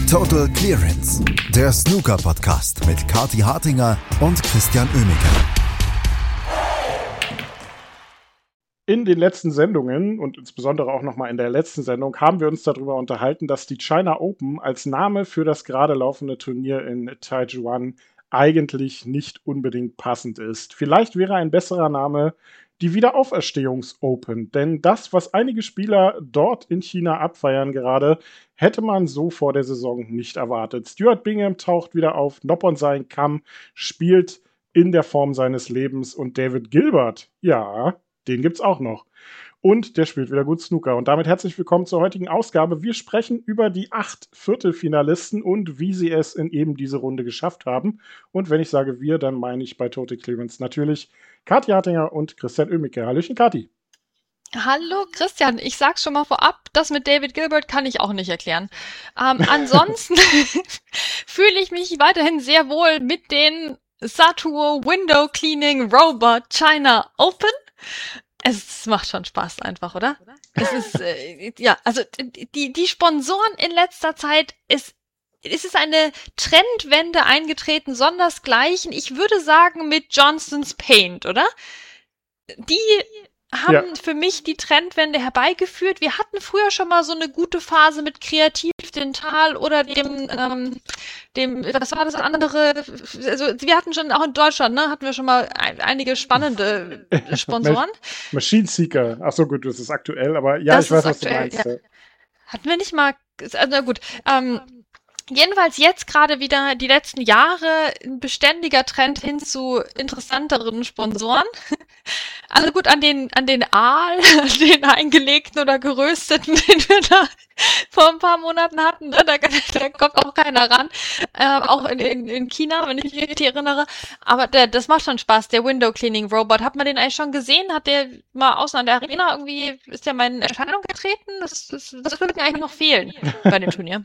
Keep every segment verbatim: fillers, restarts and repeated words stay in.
Total Clearance, der Snooker-Podcast mit Kathi Hartinger und Christian Oemeke. In den letzten Sendungen und insbesondere auch nochmal in der letzten Sendung haben wir uns darüber unterhalten, dass die China Open als Name für das gerade laufende Turnier in Taijuan eigentlich nicht unbedingt passend ist. Vielleicht wäre ein besserer Name die Wiederauferstehungs-Open, denn das, was einige Spieler dort in China abfeiern gerade, hätte man so vor der Saison nicht erwartet. Stuart Bingham taucht wieder auf, Noppon-Saen Kam spielt in der Form seines Lebens und David Gilbert, ja, den gibt's auch noch. Und der spielt wieder gut Snooker. Und damit herzlich willkommen zur heutigen Ausgabe. Wir sprechen über die acht Viertelfinalisten und wie sie es in eben diese Runde geschafft haben. Und wenn ich sage wir, dann meine ich bei Total Clearance natürlich Kathi Hartinger und Christian Oemeke. Hallöchen, Kathi. Hallo Christian, ich sag's schon mal vorab, das mit David Gilbert kann ich auch nicht erklären. Ähm, ansonsten fühle ich mich weiterhin sehr wohl mit den Satuo Window Cleaning Robot China Open. Es macht schon Spaß einfach, oder? Es ist, äh, ja, also die, die Sponsoren in letzter Zeit, es, es ist eine Trendwende eingetreten, sondersgleichen, ich würde sagen mit Johnson's Paint, oder? Die haben ja für mich die Trendwende herbeigeführt. Wir hatten früher schon mal so eine gute Phase mit Kreativ Dental oder dem, ähm, dem, was war das andere? Also wir hatten schon, auch in Deutschland, ne, hatten wir schon mal ein, einige spannende Sponsoren. Machine Seeker, ach so gut, das ist aktuell, aber ja, das ich weiß, was aktuell, du meinst. Ja. Hatten wir nicht mal, also na gut, ähm, jedenfalls jetzt gerade wieder die letzten Jahre ein beständiger Trend hin zu interessanteren Sponsoren. Also gut, an den an den Aal, den eingelegten oder gerösteten, den wir da vor ein paar Monaten hatten, da, da kommt auch keiner ran. Ähm, auch in, in, in China, wenn ich mich richtig erinnere. Aber der, das macht schon Spaß, der Window Cleaning Robot. Hat man den eigentlich schon gesehen? Hat der mal außen an der Arena irgendwie, ist der mal in Erscheinung getreten? Das, das, das würde mir eigentlich noch fehlen bei dem Turnier.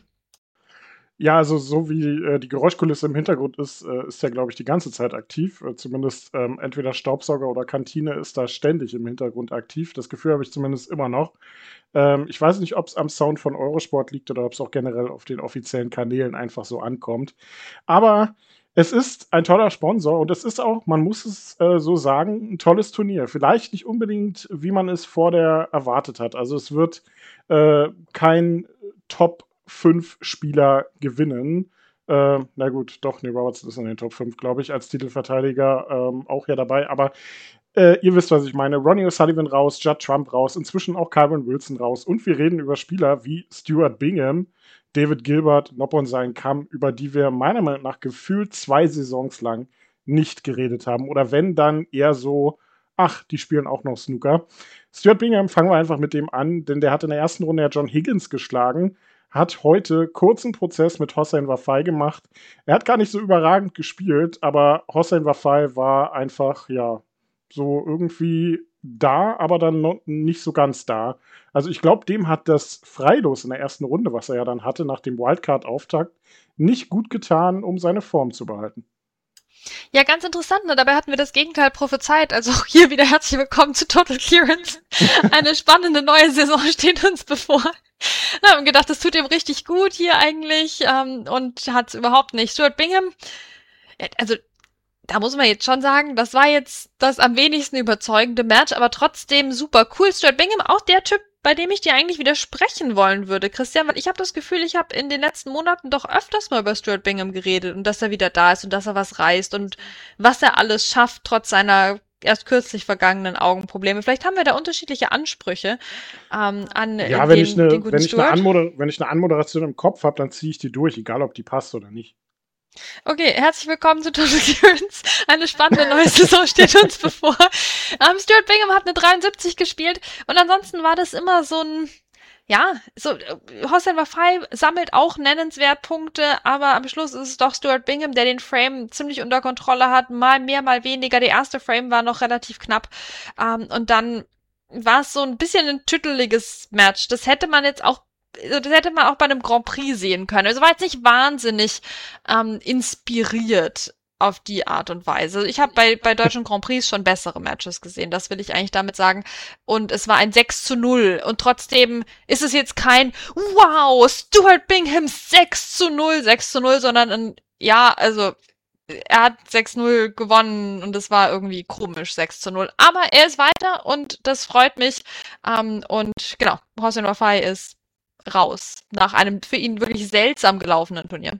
Ja, also so wie äh, die Geräuschkulisse im Hintergrund ist, äh, ist der, glaube ich, die ganze Zeit aktiv. Äh, zumindest ähm, entweder Staubsauger oder Kantine ist da ständig im Hintergrund aktiv. Das Gefühl habe ich zumindest immer noch. Ähm, ich weiß nicht, ob es am Sound von Eurosport liegt oder ob es auch generell auf den offiziellen Kanälen einfach so ankommt. Aber es ist ein toller Sponsor und es ist auch, man muss es äh, so sagen, ein tolles Turnier. Vielleicht nicht unbedingt, wie man es vor der erwartet hat. Also es wird äh, kein Top fünf Spieler gewinnen. Äh, na gut, doch, nee, Robertson ist in den Top fünf, glaube ich, als Titelverteidiger ähm, auch ja dabei. Aber äh, ihr wisst, was ich meine. Ronnie O'Sullivan raus, Judd Trump raus, inzwischen auch Kyron Wilson raus. Und wir reden über Spieler wie Stuart Bingham, David Gilbert, Noppon-Saen Kam, über die wir meiner Meinung nach gefühlt zwei Saisons lang nicht geredet haben. Oder wenn, dann eher so, ach, die spielen auch noch Snooker. Stuart Bingham, fangen wir einfach mit dem an, denn der hat in der ersten Runde ja John Higgins geschlagen, hat heute kurzen Prozess mit Hossein Wafai gemacht. Er hat gar nicht so überragend gespielt, aber Hossein Wafai war einfach, ja, so irgendwie da, aber dann noch nicht so ganz da. Also ich glaube, dem hat das Freilos in der ersten Runde, was er ja dann hatte, nach dem Wildcard-Auftakt, nicht gut getan, um seine Form zu behalten. Ja, ganz interessant, ne? Dabei hatten wir das Gegenteil prophezeit. Also auch hier wieder herzlich willkommen zu Total Clearance. Eine spannende neue Saison steht uns bevor. Wir haben gedacht, das tut ihm richtig gut hier eigentlich ähm, und hat es überhaupt nicht. Stuart Bingham, also da muss man jetzt schon sagen, das war jetzt das am wenigsten überzeugende Match, aber trotzdem super cool. Stuart Bingham, auch der Typ, bei dem ich dir eigentlich widersprechen wollen würde, Christian, weil ich habe das Gefühl, ich habe in den letzten Monaten doch öfters mal über Stuart Bingham geredet und dass er wieder da ist und dass er was reißt und was er alles schafft, trotz seiner erst kürzlich vergangenen Augenprobleme. Vielleicht haben wir da unterschiedliche Ansprüche ähm, an ja, den, wenn ich eine, den guten wenn ich Stuart. eine Anmoder- wenn ich eine Anmoderation im Kopf habe, dann ziehe ich die durch, egal ob die passt oder nicht. Okay, herzlich willkommen zu Total Clearance. Eine spannende neue Saison steht uns bevor. Ähm, Stuart Bingham hat eine dreiundsiebzig gespielt und ansonsten war das immer so ein, ja, so, Hossein Wafai sammelt auch nennenswert Punkte, aber am Schluss ist es doch Stuart Bingham, der den Frame ziemlich unter Kontrolle hat, mal mehr, mal weniger. Der erste Frame war noch relativ knapp ähm, und dann war es so ein bisschen ein tütteliges Match. Das hätte man jetzt auch das hätte man auch bei einem Grand Prix sehen können. Also war jetzt nicht wahnsinnig ähm, inspiriert auf die Art und Weise. Ich habe bei, bei deutschen Grand Prix schon bessere Matches gesehen, das will ich eigentlich damit sagen. Und es war ein sechs zu null. Und trotzdem ist es jetzt kein wow, Stuart Bingham sechs zu null, sechs zu null, sondern ein, ja, also er hat sechs null gewonnen und es war irgendwie komisch, sechs zu null. Aber er ist weiter und das freut mich. Ähm, und genau, Hossein Wafai ist raus nach einem für ihn wirklich seltsam gelaufenen Turnier.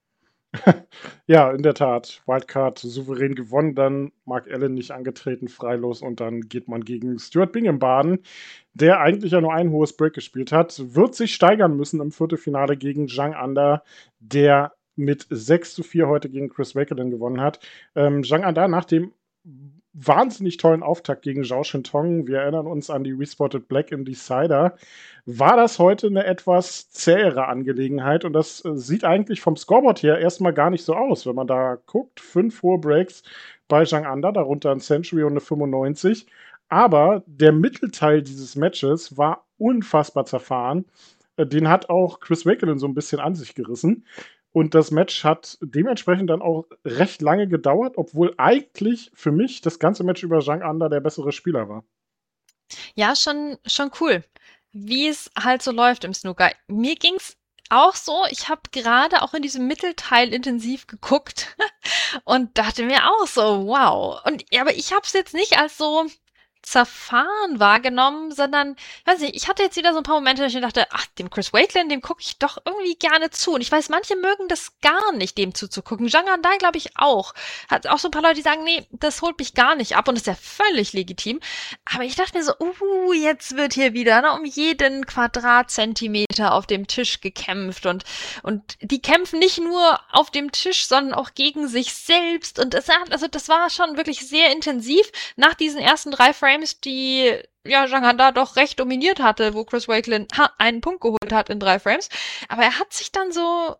Ja, in der Tat. Wildcard souverän gewonnen, dann Mark Allen nicht angetreten, freilos und dann geht man gegen Stuart Bingham baden, der eigentlich ja nur ein hohes Break gespielt hat, wird sich steigern müssen im Viertelfinale gegen Zhang Anda, der mit sechs zu vier heute gegen Chris Wakelin gewonnen hat. Ähm, Zhang Anda nach dem wahnsinnig tollen Auftakt gegen Zhao Shintong, wir erinnern uns an die Respotted Black im Decider, war das heute eine etwas zähere Angelegenheit und das äh, sieht eigentlich vom Scoreboard her erstmal gar nicht so aus, wenn man da guckt. Fünf hohe Breaks bei Zhang Anda, darunter ein Century und eine fünfundneunzig, aber der Mittelteil dieses Matches war unfassbar zerfahren. Äh, den hat auch Chris Wakelin so ein bisschen an sich gerissen. Und das Match hat dementsprechend dann auch recht lange gedauert, obwohl eigentlich für mich das ganze Match über Zhang Anda der bessere Spieler war. Ja, schon, schon cool, wie es halt so läuft im Snooker. Mir ging's auch so, ich habe gerade auch in diesem Mittelteil intensiv geguckt und dachte mir auch so, wow. Und ja, aber ich habe es jetzt nicht als so zerfahren wahrgenommen, sondern, ich weiß nicht, ich hatte jetzt wieder so ein paar Momente, wo ich mir dachte, ach, dem Chris Wakelin, dem gucke ich doch irgendwie gerne zu. Und ich weiß, manche mögen das gar nicht, dem zuzugucken. Zhang Anda, glaube ich, auch. Hat auch so ein paar Leute, die sagen, nee, das holt mich gar nicht ab und ist ja völlig legitim. Aber ich dachte mir so, uh, jetzt wird hier wieder ne, um jeden Quadratzentimeter auf dem Tisch gekämpft und, und die kämpfen nicht nur auf dem Tisch, sondern auch gegen sich selbst. Und das, also das war schon wirklich sehr intensiv nach diesen ersten drei Frames, die ja Zhang Anda doch recht dominiert hatte, wo Chris Wakelin ha, einen Punkt geholt hat in drei Frames. Aber er hat sich dann so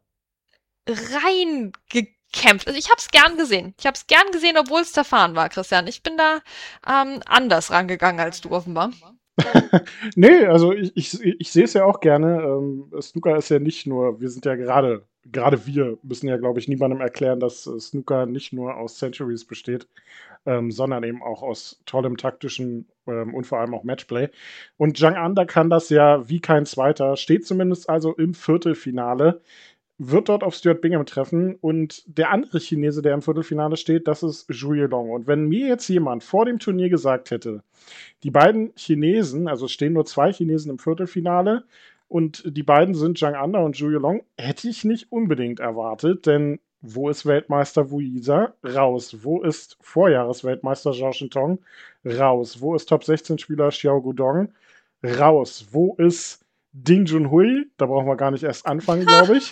reingekämpft. Also ich habe es gern gesehen. Ich habe es gern gesehen, obwohl es zerfahren war, Christian. Ich bin da ähm, anders rangegangen als du offenbar. Nee, also ich, ich, ich sehe es ja auch gerne. Ähm, Snooker ist ja nicht nur, wir sind ja gerade, gerade wir müssen ja, glaube ich, niemandem erklären, dass äh, Snooker nicht nur aus Centuries besteht, ähm, sondern eben auch aus tollem taktischen ähm, und vor allem auch Matchplay. Und Zhang Anda kann das ja wie kein Zweiter, steht zumindest also im Viertelfinale, wird dort auf Stuart Bingham treffen und der andere Chinese, der im Viertelfinale steht, das ist Zhu Yilong. Und wenn mir jetzt jemand vor dem Turnier gesagt hätte, die beiden Chinesen, also es stehen nur zwei Chinesen im Viertelfinale und die beiden sind Zhang Anda und Zhu Yilong, hätte ich nicht unbedingt erwartet, denn wo ist Weltmeister Wu Yisa? Raus. Wo ist Vorjahresweltmeister Zhao Shintong? Raus. Wo ist Top sechzehn Spieler Xiao Guodong? Raus. Wo ist Ding Junhui? Da brauchen wir gar nicht erst anfangen, glaube ich.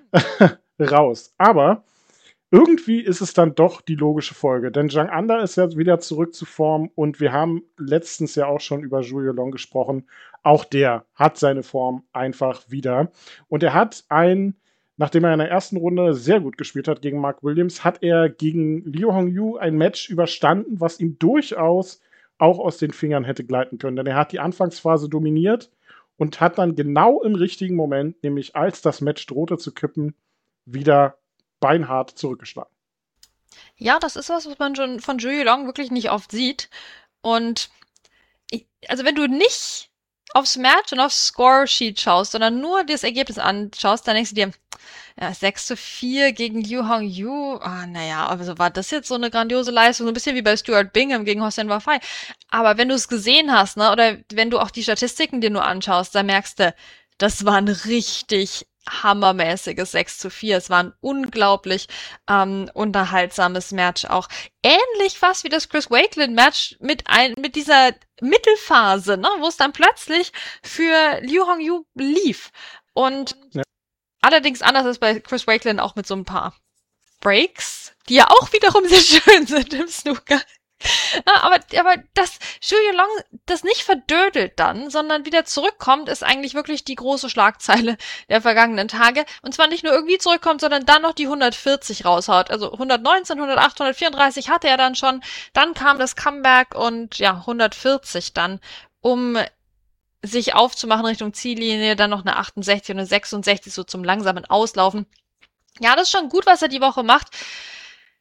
Raus. Aber irgendwie ist es dann doch die logische Folge, denn Zhang Anda ist jetzt wieder zurück zu Form und wir haben letztens ja auch schon über Zhu Yilong gesprochen. Auch der hat seine Form einfach wieder. Und er hat ein Nachdem er in der ersten Runde sehr gut gespielt hat gegen Mark Williams, hat er gegen Liu Hongyu ein Match überstanden, was ihm durchaus auch aus den Fingern hätte gleiten können. Denn er hat die Anfangsphase dominiert und hat dann genau im richtigen Moment, nämlich als das Match drohte zu kippen, wieder beinhart zurückgeschlagen. Ja, das ist was, was man schon von Zhu Yilong wirklich nicht oft sieht. Und ich, also wenn du nicht aufs Match und aufs Score-Sheet schaust, sondern nur das Ergebnis anschaust, dann denkst du dir, ja, sechs zu vier gegen Liu Hongyu, ah, naja, also war das jetzt so eine grandiose Leistung, so ein bisschen wie bei Stuart Bingham gegen Hossein Wafai. Aber wenn du es gesehen hast, ne, oder wenn du auch die Statistiken dir nur anschaust, dann merkst du, das war ein richtig hammermäßiges sechs zu vier. Es war ein unglaublich ähm, unterhaltsames Match auch. Ähnlich fast wie das Chris Wakelin-Match mit ein, mit dieser Mittelphase, ne, wo es dann plötzlich für Liu Hongyu lief. Und ja. Allerdings anders ist bei Chris Wakelin auch mit so ein paar Breaks, die ja auch wiederum sehr schön sind im Snooker. Ja, aber, aber dass Zhu Yilong das nicht verdödelt dann, sondern wieder zurückkommt, ist eigentlich wirklich die große Schlagzeile der vergangenen Tage. Und zwar nicht nur irgendwie zurückkommt, sondern dann noch die hundertvierzig raushaut. Also hundertneunzehn, hundertacht, hundertvierunddreißig hatte er dann schon. Dann kam das Comeback und ja, hundertvierzig dann, um sich aufzumachen Richtung Ziellinie, dann noch eine achtundsechzig und eine sechsundsechzig so zum langsamen Auslaufen. Ja, das ist schon gut, was er die Woche macht.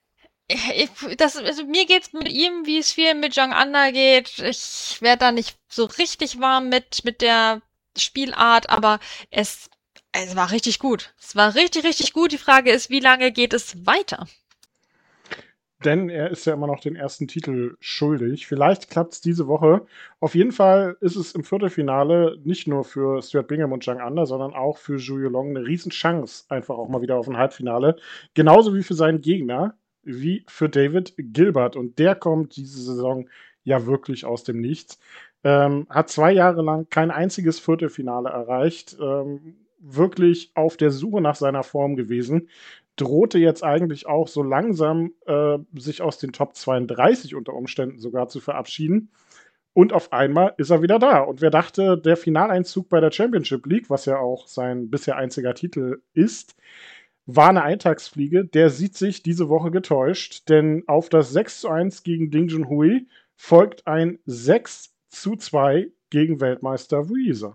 ich, das, also mir geht's mit ihm, wie es viel mit Jong Anda geht. Ich werde da nicht so richtig warm mit, mit der Spielart, aber es, es war richtig gut. Es war richtig, richtig gut. Die Frage ist, wie lange geht es weiter? Denn er ist ja immer noch den ersten Titel schuldig. Vielleicht klappt es diese Woche. Auf jeden Fall ist es im Viertelfinale nicht nur für Stuart Bingham und Jong Anda, sondern auch für Zhu Yuelong eine Riesenchance, einfach auch mal wieder auf ein Halbfinale. Genauso wie für seinen Gegner, wie für David Gilbert. Und der kommt diese Saison ja wirklich aus dem Nichts. Ähm, hat zwei Jahre lang kein einziges Viertelfinale erreicht. Ähm, wirklich auf der Suche nach seiner Form gewesen. Drohte jetzt eigentlich auch so langsam äh, sich aus den Top zweiunddreißig unter Umständen sogar zu verabschieden. Und auf einmal ist er wieder da. Und wer dachte, der Finaleinzug bei der Championship League, was ja auch sein bisher einziger Titel ist, war eine Eintagsfliege, der sieht sich diese Woche getäuscht. Denn auf das sechs zu eins gegen Ding Junhui folgt ein sechs zu zwei gegen Weltmeister Wu Yizhe.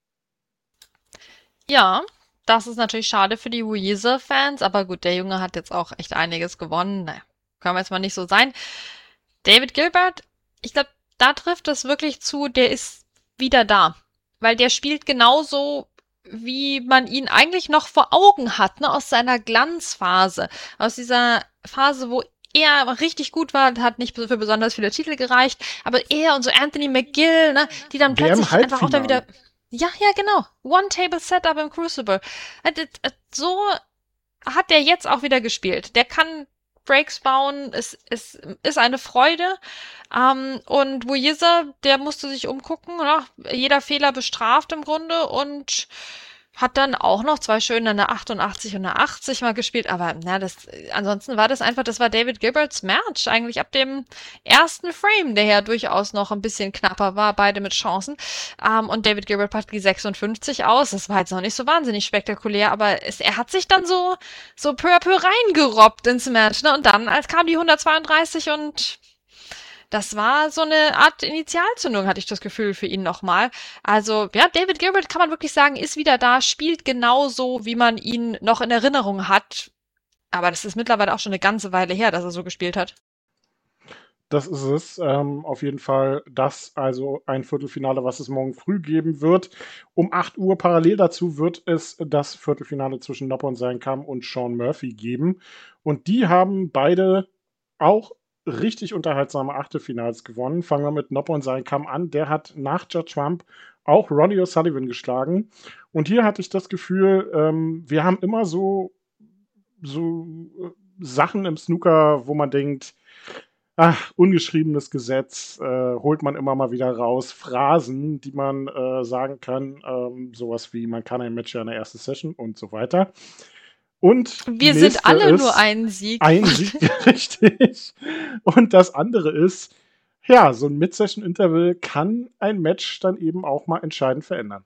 Ja, das ist natürlich schade für die Wu Yizhe-Fans, aber gut, der Junge hat jetzt auch echt einiges gewonnen. Naja, können wir jetzt mal nicht so sein. David Gilbert, ich glaube, da trifft es wirklich zu, der ist wieder da. Weil der spielt genauso, wie man ihn eigentlich noch vor Augen hat, ne, aus seiner Glanzphase. Aus dieser Phase, wo er richtig gut war, hat nicht für besonders viele Titel gereicht, aber er und so Anthony McGill, ne, die dann Der im plötzlich einfach auch dann Halbfinale. wieder... Ja, ja, genau. One-Table-Setup im Crucible. Äh, d- d- So hat der jetzt auch wieder gespielt. Der kann Breaks bauen, es, es ist eine Freude. Ähm, und Wu Yizhe, der musste sich umgucken, ne? Jeder Fehler bestraft im Grunde und hat dann auch noch zwei schöne, eine achtundachtzig und eine achtzig mal gespielt, aber na, das, ansonsten war das einfach, das war David Gilberts Match, eigentlich ab dem ersten Frame, der ja durchaus noch ein bisschen knapper war, beide mit Chancen. Ähm, und David Gilbert packt die sechsundfünfzig aus, das war jetzt noch nicht so wahnsinnig spektakulär, aber es, er hat sich dann so, so peu à peu reingerobbt ins Match, ne, und dann, als kam die hundertzweiunddreißig und das war so eine Art Initialzündung, hatte ich das Gefühl, für ihn nochmal. Also, ja, David Gilbert, kann man wirklich sagen, ist wieder da, spielt genauso, wie man ihn noch in Erinnerung hat. Aber das ist mittlerweile auch schon eine ganze Weile her, dass er so gespielt hat. Das ist es. Ähm, auf jeden Fall das, also ein Viertelfinale, was es morgen früh geben wird. Um acht Uhr parallel dazu wird es das Viertelfinale zwischen Noppon Seinkam und Sean Murphy geben. Und die haben beide auch richtig unterhaltsame Achtelfinals gewonnen. Fangen wir mit Noppon Seinkam an. Der hat nach Judge Trump auch Ronnie O'Sullivan geschlagen. Und hier hatte ich das Gefühl, ähm, wir haben immer so, so äh, Sachen im Snooker, wo man denkt, ach, ungeschriebenes Gesetz, äh, holt man immer mal wieder raus. Phrasen, die man äh, sagen kann, ähm, sowas wie, man kann ein Match ja in der ersten Session und so weiter. Und Wir die sind nächste alle ist nur einen Sieg. ein Sieg, richtig. Und das andere ist, ja, so ein Mid-Session-Interval kann ein Match dann eben auch mal entscheidend verändern.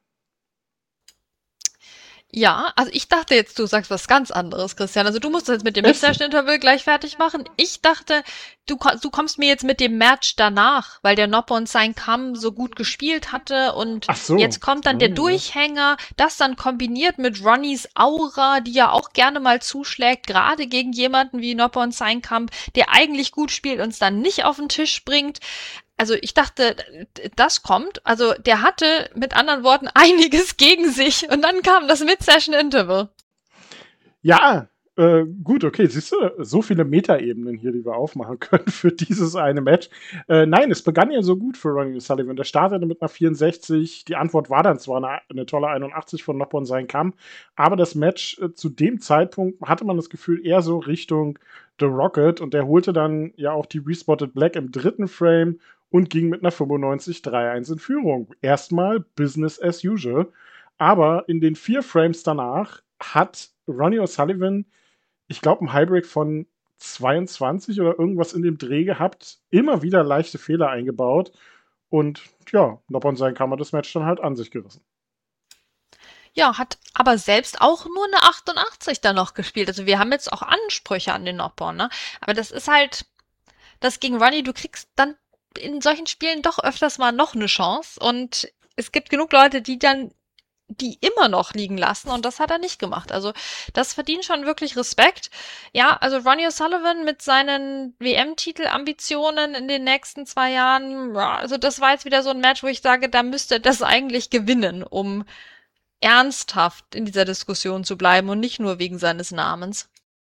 Ja, also ich dachte jetzt, du sagst was ganz anderes, Christian. Also du musst jetzt mit dem Echt? Mid-Session-Interval gleich fertig machen. Ich dachte, du, ko- du kommst mir jetzt mit dem Match danach, weil der Noppon Seinkam so gut gespielt hatte und Ach so. jetzt kommt dann der Mhm. Durchhänger, das dann kombiniert mit Ronnies Aura, die ja auch gerne mal zuschlägt, gerade gegen jemanden wie Noppon Seinkam, der eigentlich gut spielt und es dann nicht auf den Tisch bringt. Also ich dachte, das kommt. Also der hatte mit anderen Worten einiges gegen sich und dann kam das Mid-Session-Interval. Ja, äh, gut, okay, siehst du, so viele Metaebenen hier, die wir aufmachen können für dieses eine Match. Äh, nein, es begann ja so gut für Ronnie O'Sullivan. Der startete mit einer vierundsechzig. Die Antwort war dann zwar eine, eine tolle einundachtzig von Noppon Seinkam, aber das Match äh, zu dem Zeitpunkt hatte man das Gefühl eher so Richtung The Rocket und der holte dann ja auch die Respotted Black im dritten Frame und ging mit einer fünfundneunzig drei eins in Führung. Erstmal Business as usual. Aber in den vier Frames danach hat Ronnie O'Sullivan, ich glaube, einen Highbreak von zweiundzwanzig oder irgendwas in dem Dreh gehabt, immer wieder leichte Fehler eingebaut und ja, Noppon Seinkam hat das Match dann halt an sich gerissen. Ja, hat aber selbst auch nur eine achtundachtzig dann noch gespielt. Also wir haben jetzt auch Ansprüche an den Noppon, ne? Aber das ist halt, das gegen Ronnie, du kriegst dann in solchen Spielen doch öfters mal noch eine Chance und es gibt genug Leute, die dann die immer noch liegen lassen und das hat er nicht gemacht. Also das verdient schon wirklich Respekt. Ja, also Ronnie O'Sullivan mit seinen W M-Titel-Ambitionen in den nächsten zwei Jahren, ja, also das war jetzt wieder so ein Match, wo ich sage, da müsste er das eigentlich gewinnen, um ernsthaft in dieser Diskussion zu bleiben und nicht nur wegen seines Namens.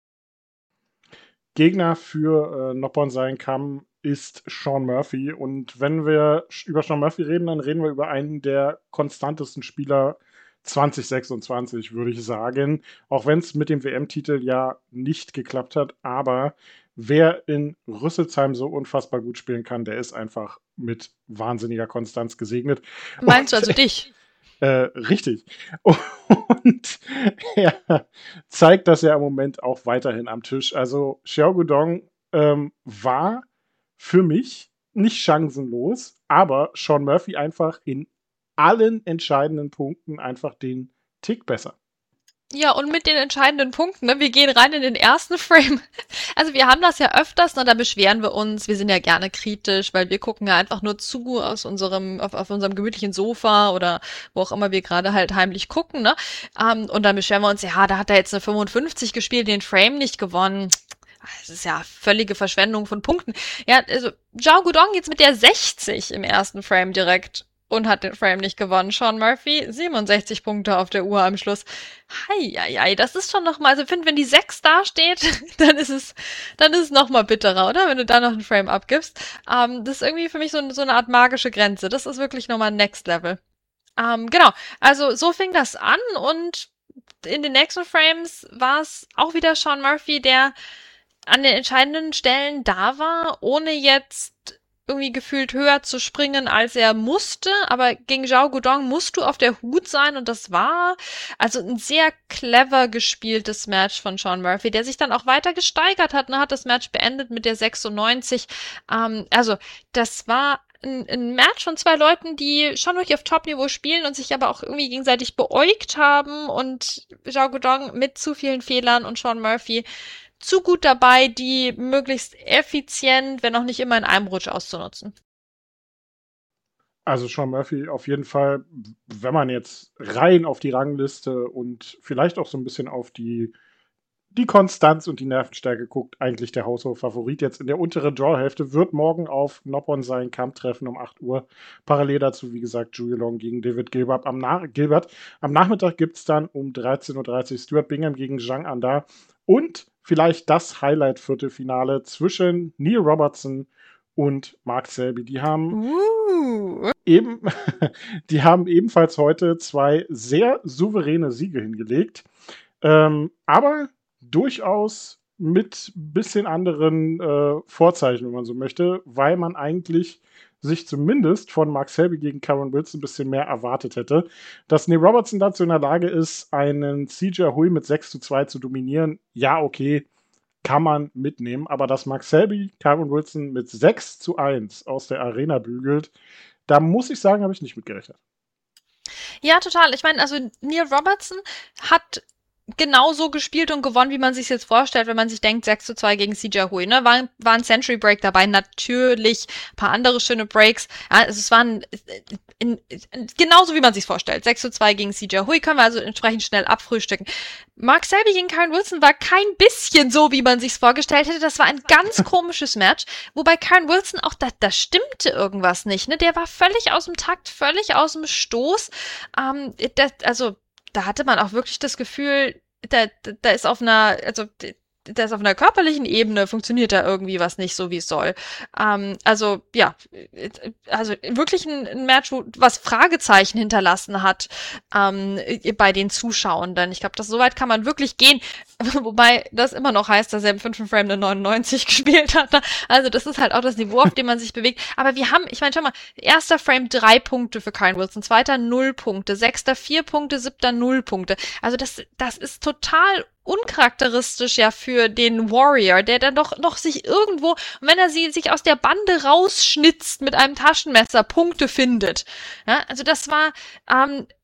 Gegner für äh, Noppon sein Kamm ist Sean Murphy. Und wenn wir über Sean Murphy reden, dann reden wir über einen der konstantesten Spieler zwanzig sechsundzwanzig, würde ich sagen. Auch wenn es mit dem W M-Titel ja nicht geklappt hat. Aber wer in Rüsselsheim so unfassbar gut spielen kann, der ist einfach mit wahnsinniger Konstanz gesegnet. Meinst du also dich? Äh, richtig. Und er zeigt das ja im Moment auch weiterhin am Tisch. Also Xiao Guodong ähm, war für mich nicht chancenlos, aber Sean Murphy einfach in allen entscheidenden Punkten einfach den Tick besser. Ja, und mit den entscheidenden Punkten, ne? Wir gehen rein in den ersten Frame. Also wir haben das ja öfters, ne? Da beschweren wir uns, wir sind ja gerne kritisch, weil wir gucken ja einfach nur zu aus unserem, auf, auf unserem gemütlichen Sofa oder wo auch immer wir gerade halt heimlich gucken, ne? Um, und dann beschweren wir uns, ja, da hat er jetzt eine fünfundfünfzig gespielt, den Frame nicht gewonnen. Das ist ja völlige Verschwendung von Punkten. Ja, also Xiao Guodong jetzt mit der sechzig im ersten Frame direkt und hat den Frame nicht gewonnen. Sean Murphy, siebenundsechzig Punkte auf der Uhr am Schluss. Heieiei, das ist schon nochmal, also ich finde, wenn die sechs da steht, dann ist es, dann ist es nochmal bitterer, oder? Wenn du da noch einen Frame abgibst. Ähm, das ist irgendwie für mich so, so eine Art magische Grenze. Das ist wirklich nochmal Next Level. Ähm, genau, also so fing das an und in den nächsten Frames war es auch wieder Sean Murphy, der an den entscheidenden Stellen da war, ohne jetzt irgendwie gefühlt höher zu springen, als er musste, aber gegen Xiao Guodong musst du auf der Hut sein und das war also ein sehr clever gespieltes Match von Sean Murphy, der sich dann auch weiter gesteigert hat, ne, hat das Match beendet mit der sechsundneunzig, ähm, also das war ein, ein Match von zwei Leuten, die schon wirklich auf Top-Niveau spielen und sich aber auch irgendwie gegenseitig beäugt haben und Xiao Guodong mit zu vielen Fehlern und Sean Murphy zu gut dabei, die möglichst effizient, wenn auch nicht immer in einem Rutsch auszunutzen. Also Sean Murphy auf jeden Fall, wenn man jetzt rein auf die Rangliste und vielleicht auch so ein bisschen auf die, die Konstanz und die Nervenstärke guckt, eigentlich der Haushof-Favorit jetzt in der unteren Draw-Hälfte, wird morgen auf Noppon sein Kampf treffen um acht Uhr. Parallel dazu, wie gesagt, Zhu Yilong gegen David Gilbert. Am, Na- Gilbert. Am Nachmittag gibt es dann um dreizehn Uhr dreißig Stuart Bingham gegen Zhang Anda und vielleicht das Highlight-Viertelfinale zwischen Neil Robertson und Mark Selby. Die haben, uh. eben, die haben ebenfalls heute zwei sehr souveräne Siege hingelegt. Ähm, aber durchaus mit ein bisschen anderen äh, Vorzeichen, wenn man so möchte, weil man eigentlich sich zumindest von Mark Selby gegen Karen Wilson ein bisschen mehr erwartet hätte. Dass Neil Robertson dazu in der Lage ist, einen C J Hui mit sechs zu zwei zu dominieren, ja, okay, kann man mitnehmen. Aber dass Mark Selby Karen Wilson mit sechs zu eins aus der Arena bügelt, da muss ich sagen, habe ich nicht mitgerechnet. Ja, total. Ich meine, also Neil Robertson hat genauso gespielt und gewonnen, wie man sich jetzt vorstellt, wenn man sich denkt, sechs zu zwei gegen C J Hui, ne? War, war ein Century Break dabei, natürlich ein paar andere schöne Breaks. Ja, also es waren in, in, genauso, wie man sich vorstellt. sechs zu zwei gegen C J Hui können wir also entsprechend schnell abfrühstücken. Mark Selby gegen Karen Wilson war kein bisschen so, wie man sich's vorgestellt hätte. Das war ein ganz komisches Match, wobei Karen Wilson auch, da, da stimmte irgendwas nicht, ne? Der war völlig aus dem Takt, völlig aus dem Stoß. Ähm, das, also da hatte man auch wirklich das Gefühl, da, da ist auf einer, also da ist auf einer körperlichen Ebene funktioniert da irgendwie was nicht so, wie es soll. Ähm, also ja, also wirklich ein, ein Match, wo, was Fragezeichen hinterlassen hat ähm, bei den Zuschauern. Denn ich glaube, das soweit kann man wirklich gehen. Wobei das immer noch heißt, dass er im fünften Frame eine neunundneunzig gespielt hat. Also das ist halt auch das Niveau, auf dem man sich bewegt. Aber wir haben, ich meine, schau mal, erster Frame drei Punkte für Karen Wilson, zweiter null Punkte, sechster vier Punkte, siebter null Punkte. Also das, das ist total uncharakteristisch ja für den Warrior, der dann doch noch sich irgendwo, und wenn er sie sich aus der Bande rausschnitzt mit einem Taschenmesser, Punkte findet. Ja, also das war ähm,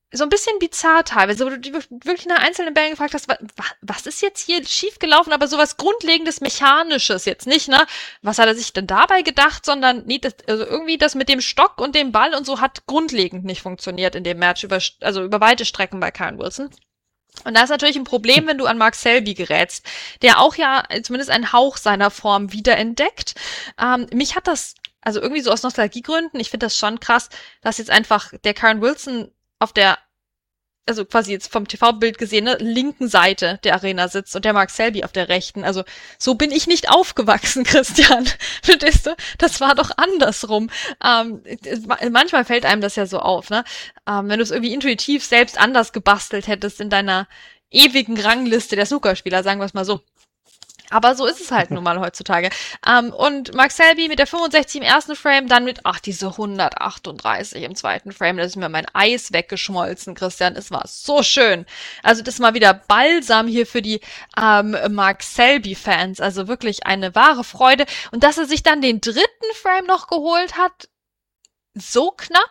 so ein bisschen bizarr teilweise, wo du dich wirklich nach einzelnen Bällen gefragt hast, was, was ist jetzt hier schiefgelaufen, aber sowas Grundlegendes, Mechanisches jetzt nicht, ne? Was hat er sich denn dabei gedacht, sondern nee, das, also irgendwie das mit dem Stock und dem Ball und so hat grundlegend nicht funktioniert in dem Match, über, also über weite Strecken bei Kyren Wilson. Und da ist natürlich ein Problem, wenn du an Mark Selby gerätst, der auch ja zumindest einen Hauch seiner Form wiederentdeckt. Ähm, mich hat das, also irgendwie so aus Nostalgiegründen, ich finde das schon krass, dass jetzt einfach der Kyren Wilson auf der, also quasi jetzt vom T V-Bild gesehen, ne, linken Seite der Arena sitzt und der Mark Selby auf der rechten. Also so bin ich nicht aufgewachsen, Christian. Verstehst du? Das war doch andersrum. Ähm, manchmal fällt einem das ja so auf, ne? Ähm, wenn du es irgendwie intuitiv selbst anders gebastelt hättest in deiner ewigen Rangliste der Snookerspieler, sagen wir es mal so. Aber so ist es halt nun mal heutzutage. Um, und Mark Selby mit der fünfundsechzig im ersten Frame, dann mit, ach, diese hundertachtunddreißig im zweiten Frame, da ist mir mein Eis weggeschmolzen, Christian. Es war so schön. Also das ist mal wieder Balsam hier für die ähm, Mark Selby-Fans. Also wirklich eine wahre Freude. Und dass er sich dann den dritten Frame noch geholt hat, so knapp.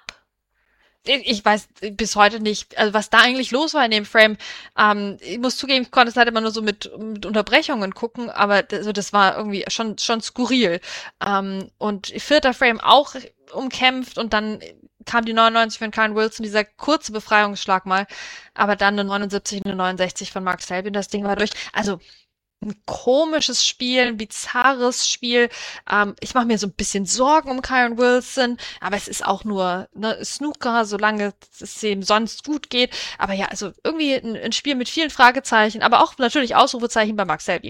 Ich weiß bis heute nicht, also was da eigentlich los war in dem Frame. Ähm, ich muss zugeben, ich konnte es halt immer nur so mit, mit Unterbrechungen gucken, aber das, also das war irgendwie schon schon skurril. Ähm, und vierter Frame auch umkämpft und dann kam die neunundneunzig von Kyren Wilson, dieser kurze Befreiungsschlag mal, aber dann eine neunundsiebzig, eine neunundsechzig von Mark Selby und das Ding war durch. Also ein komisches Spiel, ein bizarres Spiel. Ähm, ich mache mir so ein bisschen Sorgen um Kyren Wilson, aber es ist auch nur ne, Snooker, solange es ihm sonst gut geht. Aber ja, also irgendwie ein, ein Spiel mit vielen Fragezeichen, aber auch natürlich Ausrufezeichen bei Mark Selby.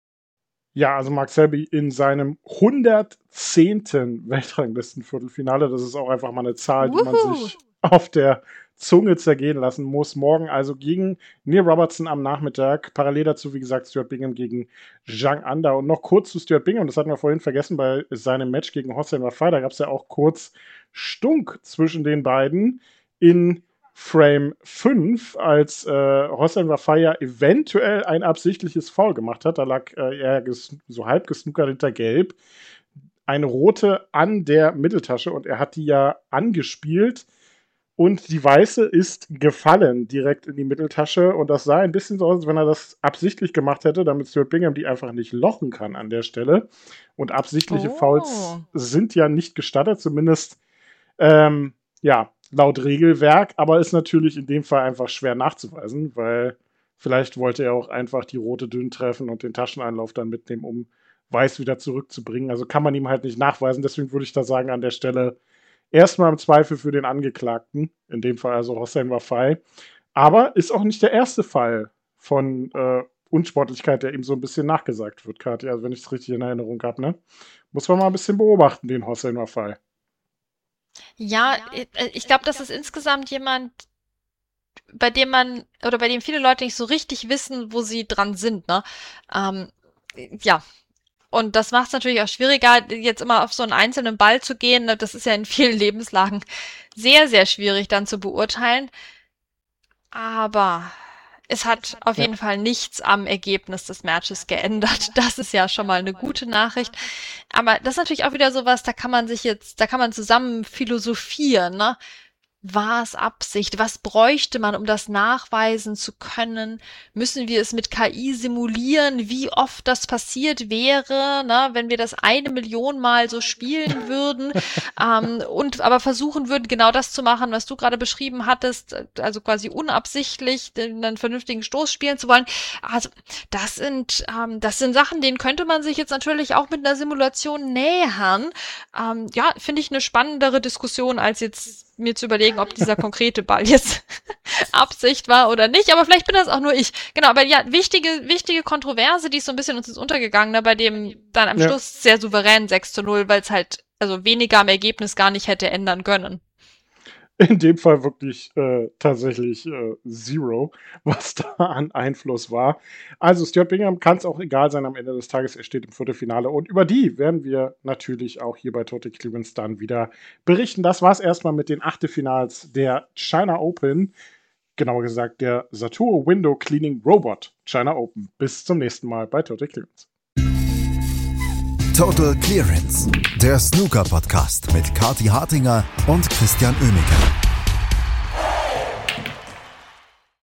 Ja, also Mark Selby in seinem hundertzehnten Weltranglistenviertelfinale. Das ist auch einfach mal eine Zahl, die man sich auf der Zunge zergehen lassen muss. Morgen also gegen Neil Robertson am Nachmittag. Parallel dazu, wie gesagt, Stuart Bingham gegen Zhang Anda. Und noch kurz zu Stuart Bingham, das hatten wir vorhin vergessen bei seinem Match gegen Hossein Wafai. Da gab es ja auch kurz Stunk zwischen den beiden in Frame fünf, als äh, Hossein Wafai ja eventuell ein absichtliches Foul gemacht hat. Da lag äh, er ges- so halb gesnookert hinter Gelb. Eine rote an der Mitteltasche und er hat die ja angespielt. Und die weiße ist gefallen direkt in die Mitteltasche. Und das sah ein bisschen so aus, als wenn er das absichtlich gemacht hätte, damit Stuart Bingham die einfach nicht lochen kann an der Stelle. Und absichtliche oh. Fouls sind ja nicht gestattet, zumindest ähm, ja, laut Regelwerk. Aber ist natürlich in dem Fall einfach schwer nachzuweisen, weil vielleicht wollte er auch einfach die rote dünn treffen und den Tascheneinlauf dann mitnehmen, um weiß wieder zurückzubringen. Also kann man ihm halt nicht nachweisen. Deswegen würde ich da sagen, an der Stelle erstmal im Zweifel für den Angeklagten, in dem Fall also Hossein Wafai. Aber ist auch nicht der erste Fall von äh, Unsportlichkeit, der ihm so ein bisschen nachgesagt wird, Kathi. Also wenn ich es richtig in Erinnerung habe, ne? Muss man mal ein bisschen beobachten, den Hossein Wafai. Ja, ich glaube, das ist insgesamt jemand, bei dem man, oder bei dem viele Leute nicht so richtig wissen, wo sie dran sind, ne? Ähm, ja. Und das macht es natürlich auch schwieriger, jetzt immer auf so einen einzelnen Ball zu gehen. Das ist ja in vielen Lebenslagen sehr, sehr schwierig dann zu beurteilen. Aber es hat auf jeden Fall nichts am Ergebnis des Matches geändert. Das ist ja schon mal eine gute Nachricht. Aber das ist natürlich auch wieder sowas, da kann man sich jetzt, da kann man zusammen philosophieren, ne? War es Absicht? Was bräuchte man, um das nachweisen zu können? Müssen wir es mit K I simulieren, wie oft das passiert wäre, ne, wenn wir das eine Million Mal so spielen würden ähm, und aber versuchen würden, genau das zu machen, was du gerade beschrieben hattest, also quasi unabsichtlich einen vernünftigen Stoß spielen zu wollen. Also das sind ähm, das sind Sachen, denen könnte man sich jetzt natürlich auch mit einer Simulation nähern. Ähm, ja, finde ich eine spannendere Diskussion, als jetzt mir zu überlegen, ob dieser konkrete Ball jetzt Absicht war oder nicht. Aber vielleicht bin das auch nur ich. Genau, aber ja, wichtige, wichtige Kontroverse, die ist so ein bisschen uns ins Untergegangen, ne, bei dem dann am ja. Schluss sehr souverän sechs zu null, weil es halt also weniger am Ergebnis gar nicht hätte ändern können. In dem Fall wirklich äh, tatsächlich äh, Zero, was da an Einfluss war. Also Stuart Bingham kann es auch egal sein am Ende des Tages, er steht im Viertelfinale und über die werden wir natürlich auch hier bei Total Clearance dann wieder berichten. Das war's erstmal mit den Achtelfinals der China Open, genauer gesagt der Satoru Window Cleaning Robot China Open. Bis zum nächsten Mal bei Total Clearance. Total Clearance, der Snooker-Podcast mit Kathi Hartinger und Christian Oemeke.